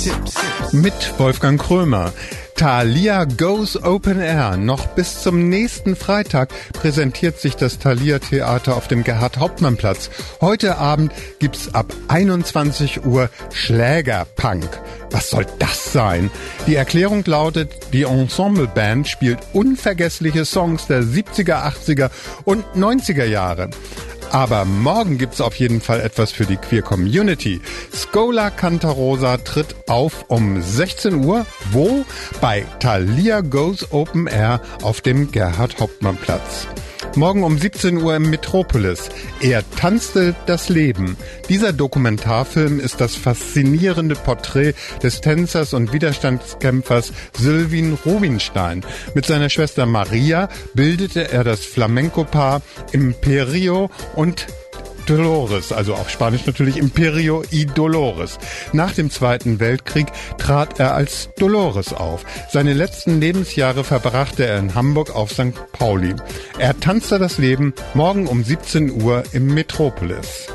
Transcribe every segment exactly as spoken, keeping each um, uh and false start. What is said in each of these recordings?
Mit Wolfgang Krömer. Thalia Goes Open Air. Noch bis zum nächsten Freitag präsentiert sich das Thalia Theater auf dem Gerhard-Hauptmann-Platz. Heute Abend gibt's ab einundzwanzig Uhr Schlägerpunk. Was soll das sein? Die Erklärung lautet, die Ensembleband spielt unvergessliche Songs der siebziger, achtziger und neunziger Jahre. Aber morgen gibt's auf jeden Fall etwas für die Queer-Community. Schola Cantarosa tritt auf um sechzehn Uhr. Wo? Bei Thalia Goes Open Air auf dem Gerhard-Hauptmann-Platz. Morgen um siebzehn Uhr im Metropolis. Er tanzte das Leben. Dieser Dokumentarfilm ist das faszinierende Porträt des Tänzers und Widerstandskämpfers Sylvin Rubinstein. Mit seiner Schwester Maria bildete er das Flamenco-Paar Imperio und Dolores, also auf Spanisch natürlich Imperio y Dolores. Nach dem Zweiten Weltkrieg trat er als Dolores auf. Seine letzten Lebensjahre verbrachte er in Hamburg auf Sankt Pauli. Er tanzte das Leben morgen um siebzehn Uhr im Metropolis.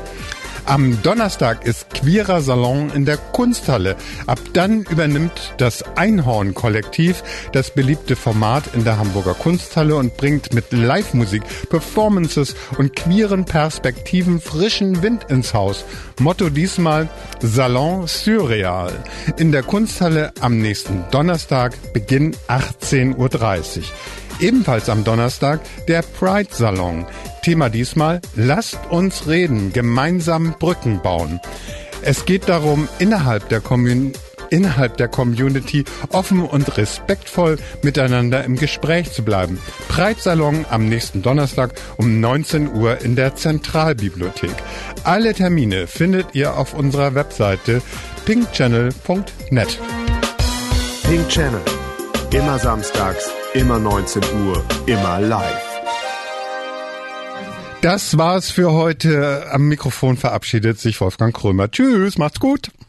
Am Donnerstag ist Queerer Salon in der Kunsthalle. Ab dann übernimmt das Einhorn-Kollektiv das beliebte Format in der Hamburger Kunsthalle und bringt mit Live-Musik, Performances und queeren Perspektiven frischen Wind ins Haus. Motto diesmal Salon Surreal. In der Kunsthalle am nächsten Donnerstag, Beginn achtzehn Uhr dreißig. Ebenfalls am Donnerstag der Pride-Salon. Thema diesmal, lasst uns reden, gemeinsam Brücken bauen. Es geht darum, innerhalb der Community innerhalb der Community offen und respektvoll miteinander im Gespräch zu bleiben. Pride-Salon am nächsten Donnerstag um neunzehn Uhr in der Zentralbibliothek. Alle Termine findet ihr auf unserer Webseite pink channel punkt net. Pink Channel. Immer samstags, immer neunzehn Uhr, immer live. Das war's für heute. Am Mikrofon verabschiedet sich Wolfgang Krömer. Tschüss, macht's gut.